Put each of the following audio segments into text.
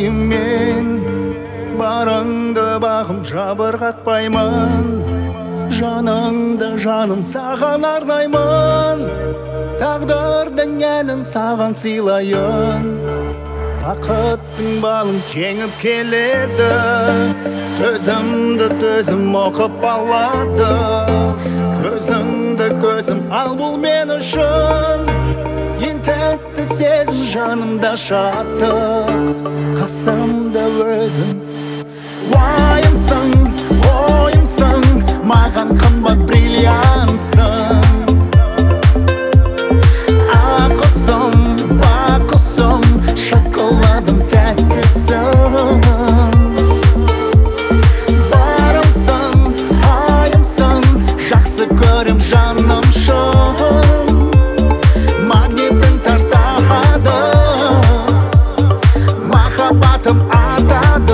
армандаймын мен, барыңды бағым жабырғатпаймын. Жаныңды жаным саған арнаймын, тағдырдың әнін саған сыйлайын. Бақыттың балын жеңіп келеді, төзімді төзім оқып алады. Көзіңді көзім ал, бұл мен үшін ең тәтті сезім, жанымда шаттық, қасымда өзің. Уайымсың, ойымсың, маған қымбат бриллиантсың. Аққұсым, баққұсым, шоколадым тәттісің. Барымсың, айымсың, жақсы көрем жаным шын. Магнитің тартады, махаббатым атады.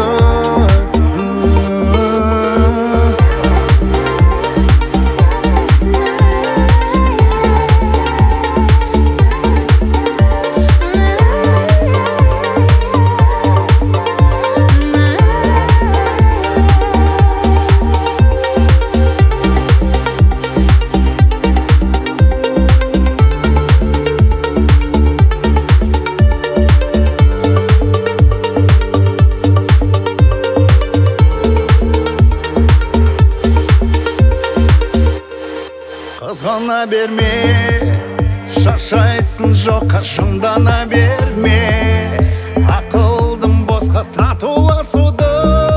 Қызғана берме, шаршайсың жоққа жындана берме. Ақылдым босқа татуласуды,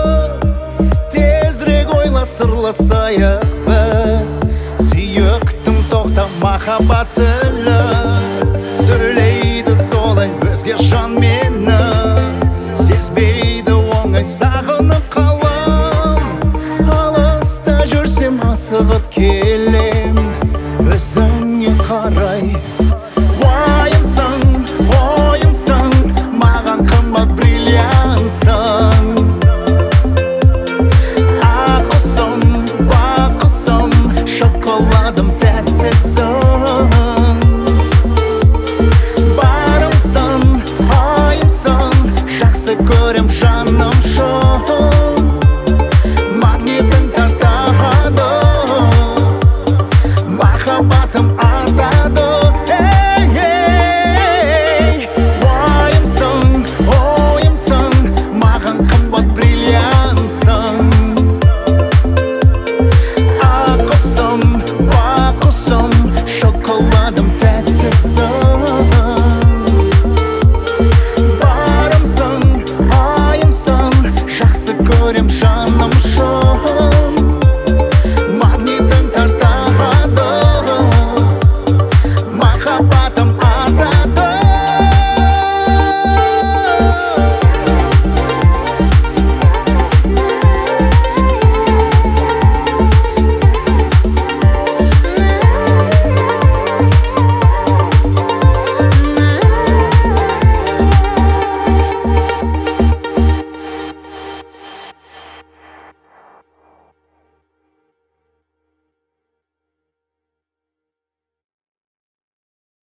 тезірек ойла сырласайық біз. Сүйіктім тоқта махаббат тілі, сөйлейді солай өзге жан мені. Сезбейді оңай сағынып қалам, алыста жүрсем асығып келем өзіңе қарай. Уайымсың, ойымсың, маған қымбат бриллиантсың. Аққұсым, баққұсым, шоколадым